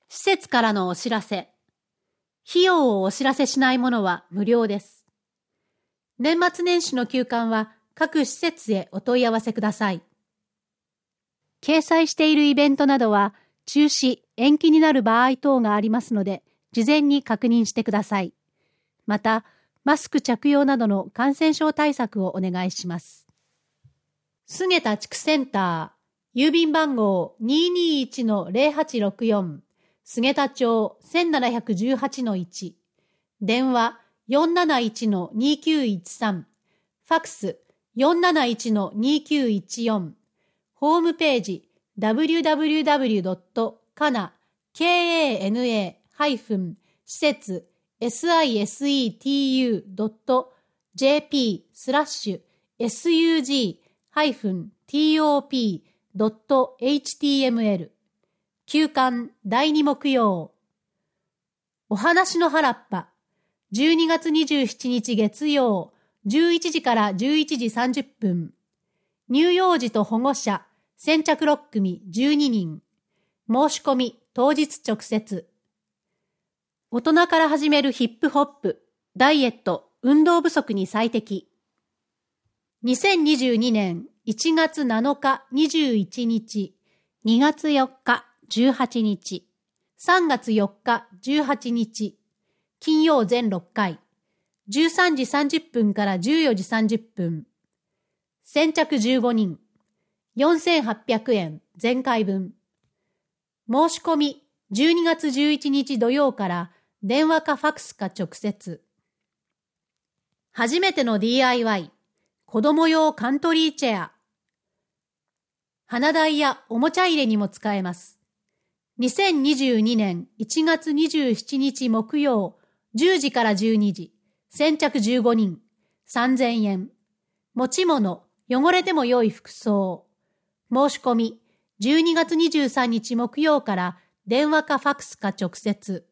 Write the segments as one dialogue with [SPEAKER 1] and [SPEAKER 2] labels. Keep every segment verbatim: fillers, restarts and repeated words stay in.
[SPEAKER 1] 施設からのお知らせ。費用をお知らせしないものは無料です。年末年始の休館は各施設へお問い合わせください。掲載しているイベントなどは中止、延期になる場合等がありますので、事前に確認してください。また、マスク着用などの感染症対策をお願いします。菅田地区センター、郵便番号 にーにーいちのゼロはちろくよん、菅田町 せんななひゃくじゅうはちのいち、電話 よんなないちのにきゅういちさん、ファックス よんなないちのにきゅういちよん、ホームページ ダブリューダブリューダブリュードットカナ ケーエーエヌエー 施設 シセト ドット ジェーピー スラッシュ エスユージー トップ ドット エイチティーエムエル 休館だいに木曜。お話の原っぱじゅうにがつにじゅうしちにち月曜じゅういちじからじゅういちじさんじゅっぷん。乳幼児と保護者先着ろっくみじゅうににん。申し込み当日直接。大人から始めるヒップホップ、ダイエット、運動不足に最適。にせんにじゅうにねんいちがつなのかにじゅういちにち、にがつよっかじゅうはちにち、さんがつよっかじゅうはちにち、金曜全ろっかい、じゅうさんじさんじゅっぷんからじゅうよじさんじゅっぷん。先着じゅうごにん、よんせんはっぴゃくえん全回分。申し込みじゅうにがつじゅういちにち土曜から電話かファックスか直接。初めての ディーアイワイ、子供用カントリーチェア。花台やおもちゃ入れにも使えます。にせんにじゅうにねんいちがつにじゅうしちにち木曜じゅうじからじゅうにじ、先着じゅうごにん、さんぜんえん。持ち物、汚れても良い服装。申し込み、じゅうにがつにじゅうさんにち木曜から電話かファックスか直接。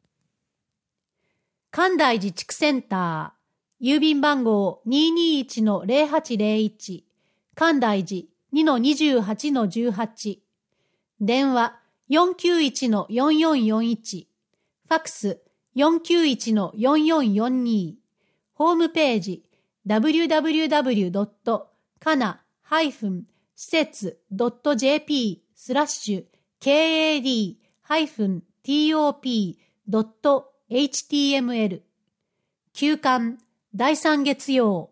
[SPEAKER 1] 関大寺地区センター、郵便番号 にーにーいちのゼロはちゼロいち、関大寺 にのにじゅうはちのじゅうはち、電話 よんきゅういちのよんよんよんいち、ファックス よんきゅういちのよんよんよんに、ホームページ ダブリューダブリューダブリュードットカナ 施設 ドット ジェーピー スラッシュ ケーエーディー トップ ドット エイチティーエムエル 休館だいさん月曜。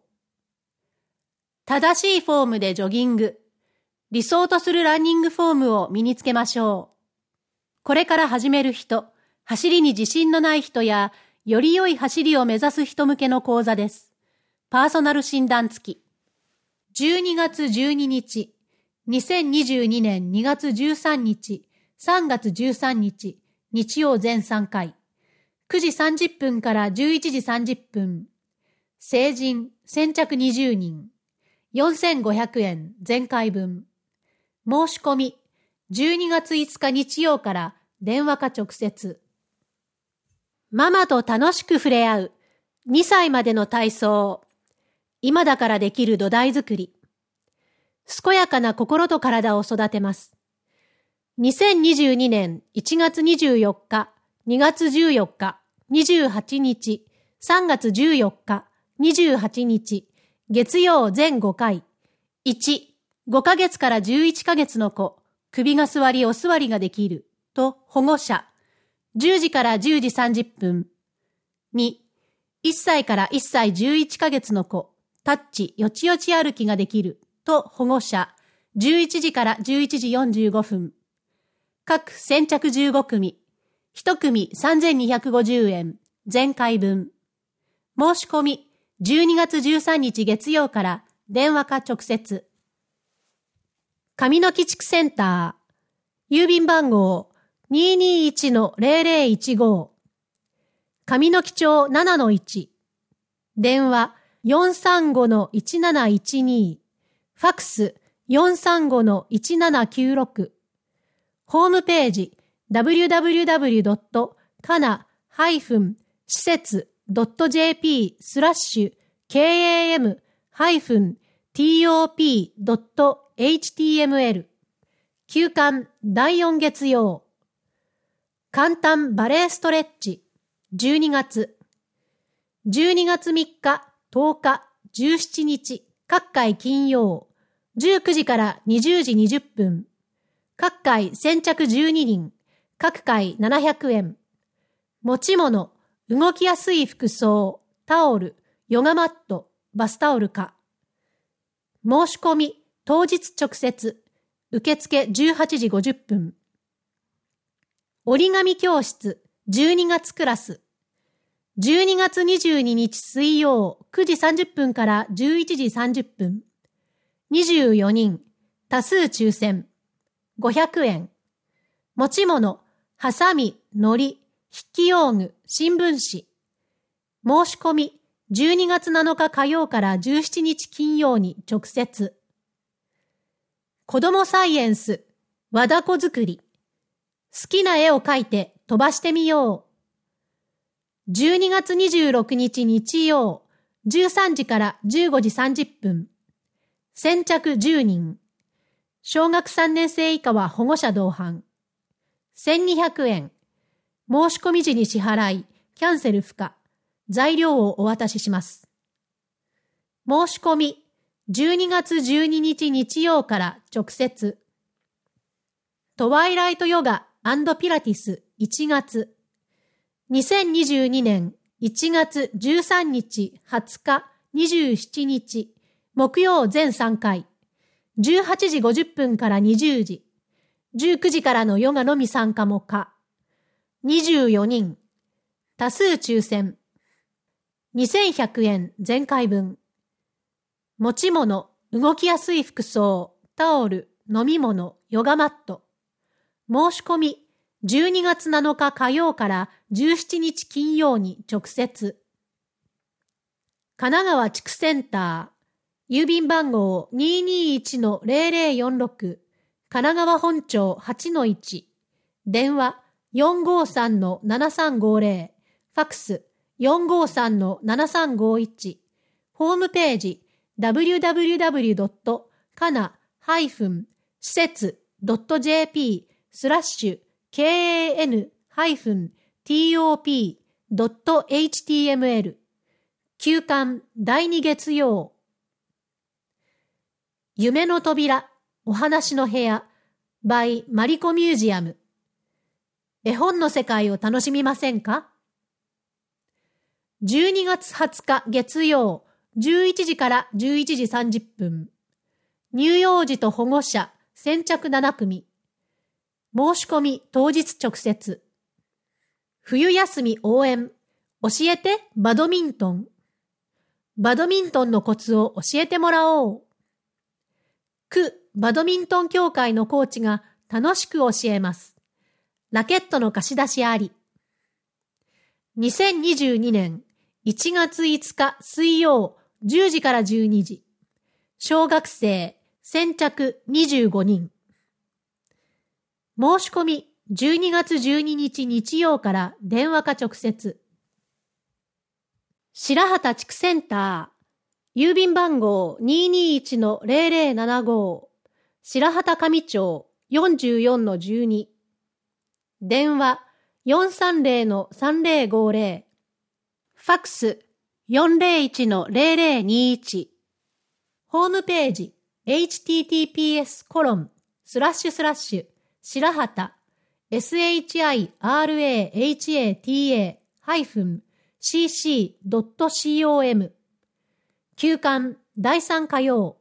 [SPEAKER 1] 正しいフォームでジョギング。理想とするランニングフォームを身につけましょう。これから始める人、走りに自信のない人や、より良い走りを目指す人向けの講座です。パーソナル診断付き。じゅうにがつじゅうににち、にせんにじゅうにねんにがつじゅうさんにち、さんがつじゅうさんにち、日曜全さんかい。くじさんじゅっぷんからじゅういちじさんじゅっぷん。成人、先着にじゅうにん。よんせんごひゃくえん全回分。申し込み、じゅうにがついつか日曜から電話か直接。ママと楽しく触れ合う。にさいまでの体操。今だからできる土台作り。健やかな心と体を育てます。にせんにじゅうにねんいちがつにじゅうよっか、にがつじゅうよっか、にじゅうはちにち、さんがつじゅうよっか、にじゅうはちにち、月曜全ごかい。いち、ごかげつからじゅういっかげつの子、首が座りお座りができる、と保護者。じゅうじからじゅうじさんじゅっぷん。に、いっさいからいっさいじゅういっかげつの子、タッチよちよち歩きができる、と保護者。じゅういちじからじゅういちじよんじゅうごふん。各先着じゅうごくみ。いちくみさんぜんにひゃくごじゅうえん。全回分。申し込みじゅうにがつじゅうさんにち月曜から電話か直接。上野木地区センター。郵便番号 にーにーいちのゼロゼロいちご。上野木町 ななのいち。電話 よんさんごのいちなないちに。ファックス よんさんごのいちななきゅうろく。ホームページ ダブリューダブリューダブリュードットカナ 施設 ドット ジェーピー スラッシュ ケーエーエム トップ ドット エイチティーエムエル 休館だいよん月曜。 簡単バレエストレッチ、じゅうにがつ。じゅうにがつみっか、とおか、じゅうしちにち、各回金曜、じゅうくじからにじゅうじにじゅっぷん。各回先着じゅうににん、各回ななひゃくえん。持ち物、動きやすい服装、タオル、ヨガマット、バスタオルか。申し込み、当日直接、受付じゅうはちじごじゅっぷん。折り紙教室、じゅうにがつクラス。じゅうにがつにじゅうににち水曜くじさんじゅっぷんからじゅういちじさんじゅっぷん。にじゅうよにん、多数抽選。ごひゃくえん。持ち物、ハサミ、糊、筆記用具、新聞紙。申し込み、じゅうにがつなのか火曜からじゅうしちにち金曜に直接。子供サイエンス、和だこ作り。好きな絵を描いて飛ばしてみよう。じゅうにがつにじゅうろくにち日曜、じゅうさんじからじゅうごじさんじゅっぷん。先着じゅうにん。小学さんねん生以下は保護者同伴。せんにひゃくえん。申し込み時に支払い、キャンセル不可。材料をお渡しします。申し込み、じゅうにがつじゅうににち日曜から直接。トワイライトヨガ&ピラティスいちがつ。にせんにじゅうにねんいちがつじゅうさんにち、はつか、にじゅうしちにち、木曜全さんかい。じゅうはちじごじゅっぷんからにじゅうじ。じゅうくじからのヨガのみ参加も可。にじゅうよにん。多数抽選。にせんひゃくえん全回分。持ち物、動きやすい服装、タオル、飲み物、ヨガマット。申し込み、じゅうにがつなのか火曜からじゅうしちにち金曜に直接。神奈川地区センター、郵便番号 にーにーいちのゼロゼロよんろく、神奈川本町 はちのいち、電話 よんごさんのななさんごゼロ、ファックス よんごさんのななさんごいち、ホームページ ダブリューダブリューダブリュードットカナダシセツドットジェーピー スラッシュ ケーエーエヌ ティーオーピー ドット エイチティーエムエル 休館だいに月曜。夢の扉、お話の部屋 by マリコミュージアム。絵本の世界を楽しみませんか？じゅうにがつはつか月曜、じゅういちじからじゅういちじさんじゅっぷん。乳幼児と保護者、先着ななくみ。申し込み当日直接。冬休み応援。教えてバドミントン。バドミントンのコツを教えてもらおう。区バドミントン協会のコーチが楽しく教えます。ラケットの貸し出しあり。にせんにじゅうにねんいちがついつか水曜じゅうじからじゅうにじ。小学生先着にじゅうごにん。申し込みじゅうにがつじゅうににち日曜から電話か直接。白畑地区センター、郵便番号 にーにーいちのゼロゼロななご、白畑上町 よんじゅうよんのじゅうに。電話 よんさんゼロのさんゼロごゼロ。ファックス よんゼロいちのゼロゼロにいち。ホームページ エイチティーティーピーエスコロンスラッシュスラッシュ白畑 シャハタ シーシードットコム 休館だいさん火曜。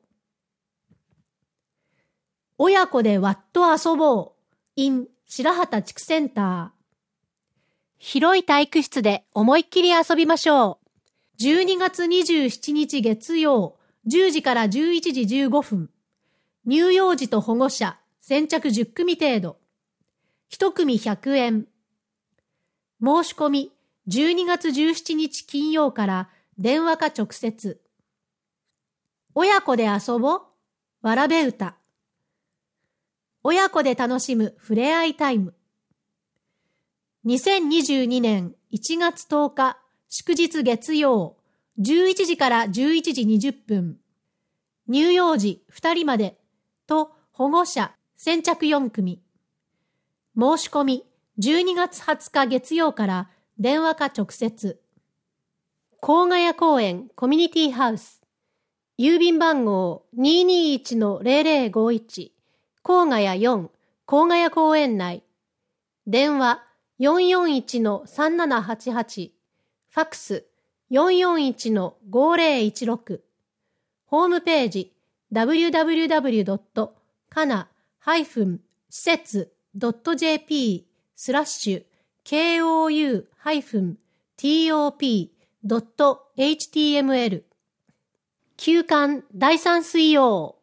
[SPEAKER 1] 親子でわっと遊ぼう in 白畑地区センター。広い体育室で思いっきり遊びましょう。じゅうにがつにじゅうしちにち月曜じゅうじからじゅういちじじゅうごふん。乳幼児と保護者先着じゅっくみ程度。いち組ひゃくえん。申し込みじゅうにがつじゅうしちにち金曜から電話か直接。親子で遊ぼうわらべ歌。親子で楽しむふれあいタイム。にせんにじゅうにねんいちがつとおか祝日月曜じゅういちじからじゅういちじにじゅっぷん。乳幼児ふたりまでと保護者先着よん組。申し込みじゅうにがつはつか月曜から電話か直接。甲ヶ谷公園コミュニティハウス。郵便番号 にーにーいちのゼロゼロごいち 甲ヶ谷よん甲ヶ谷公園内。電話 よんよんいちのさんななはちはち。ファックス よんよんいちのごゼロいちろく。ホームページ ダブリューダブリューダブリュードットかな大施設 ドットジェーピー スラッシュ ケーオーユー ティーオーピー ドット エイチティーエムエル 休刊だいさん水曜。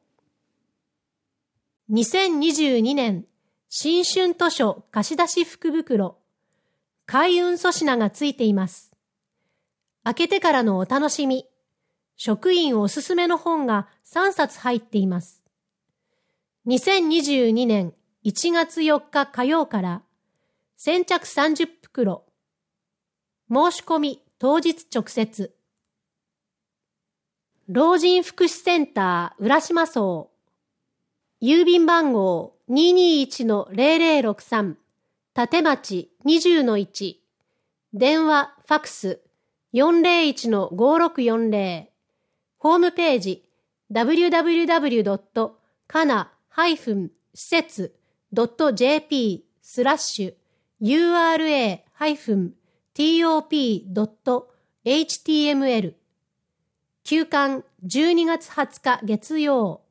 [SPEAKER 1] にせんにじゅうにねん新春図書貸出福袋。開運粗品がついています。開けてからのお楽しみ。職員おすすめの本がさんさつ入っています。にせんにじゅうにねんいちがつよっか火曜から先着さんじゅっ袋。申し込み当日直接。老人福祉センター浦島荘。郵便番号 にーにーいちのゼロゼロろくさん 立町 にじゅうのいち。電話ファックス よんゼロいちのごろくよんゼロ。ホームページ ダブリューダブリューダブリュードットかな大施設 ドットジェーピー スラッシュ ユーアールエー ティーオーピー ドット エイチティーエムエル 休刊じゅうにがつはつか月曜。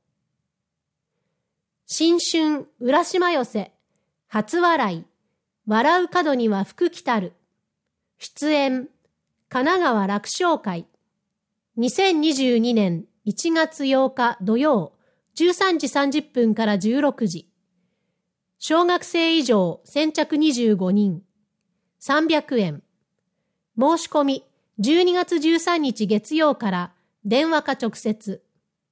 [SPEAKER 1] 新春浦島寄せ初笑い笑う角には福来たる。出演神奈川楽勝会。にせんにじゅうにねんいちがつようか土曜じゅうさんじさんじゅっぷんからじゅうろくじ。小学生以上先着にじゅうごにん。さんびゃくえん。申し込みじゅうにがつじゅうさんにち月曜から電話か直接。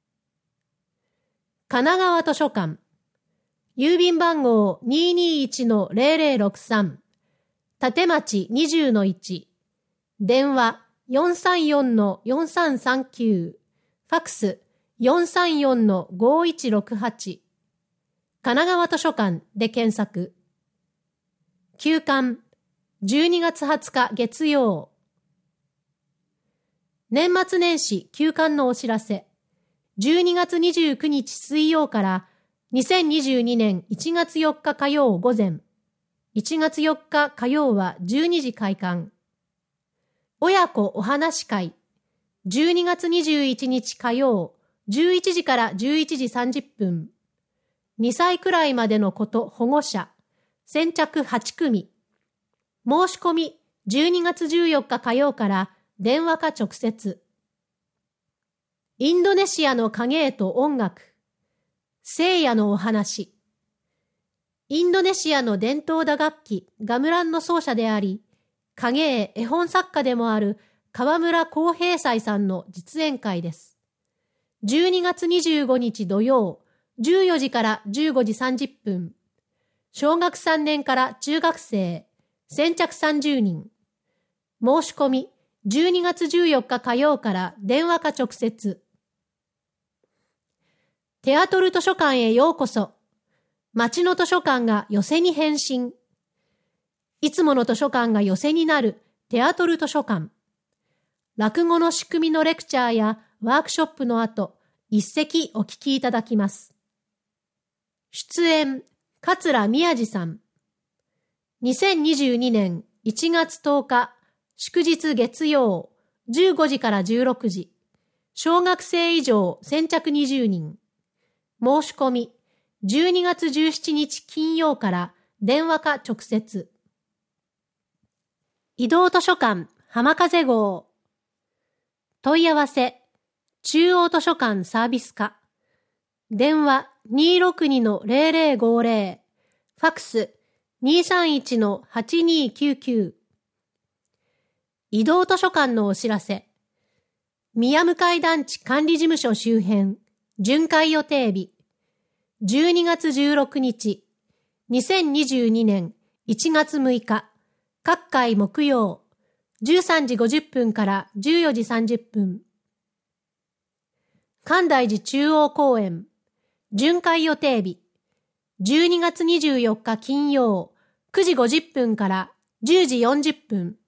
[SPEAKER 1] 神奈川図書館。郵便番号 にーにーいちのゼロゼロろくさん。立町 にじゅうのいち。電話 よんさんよんのよんさんさんきゅう。ファックス よんさんよんのごいちろくはち。神奈川図書館で検索。休刊じゅうにがつはつか月曜。年末年始休刊のお知らせ。じゅうにがつにじゅうくにち水曜からにせんにじゅうにねんいちがつよっか火曜午前。いちがつよっか火曜はじゅうにじ開館。親子お話会。じゅうにがつにじゅういちにち火曜、じゅういちじからじゅういちじさんじゅっぷん。にさいくらいまでのこと保護者。先着はちくみ。申し込みじゅうにがつじゅうよっか火曜から電話か直接。インドネシアの影絵と音楽。聖夜のお話。インドネシアの伝統打楽器ガムランの奏者であり、影絵絵本作家でもある川村康平斎さんの実演会です。じゅうにがつにじゅうごにち土曜、じゅうよじからじゅうごじさんじゅっぷん。小学さんねんから中学生、先着さんじゅうにん。申し込みじゅうにがつじゅうよっか火曜から電話か直接。テアトル図書館へようこそ。町の図書館が寄席に変身。いつもの図書館が寄席になるテアトル図書館。落語の仕組みのレクチャーやワークショップの後、一席お聞きいただきます。出演、桂宮治さん。にせんにじゅうにねんいちがつとおか、祝日月曜、じゅうごじからじゅうろくじ。小学生以上先着にじゅうにん。申し込み、じゅうにがつじゅうしちにち金曜から電話か直接。移動図書館浜風号。問い合わせ、中央図書館サービス課。電話 にーろくにのゼロゼロごゼロ。ファックス にーさんいちのはちにーきゅうきゅう。移動図書館のお知らせ。宮向団地管理事務所周辺、巡回予定日。じゅうにがつじゅうろくにち、にせんにじゅうにねんいちがつむいか、各回木曜、じゅうさんじごじゅっぷんからじゅうよじさんじゅっぷん。関大寺中央公園、巡回予定日。じゅうにがつにじゅうよっか金曜、 くじごじゅっぷんからじゅうじよんじゅっぷん、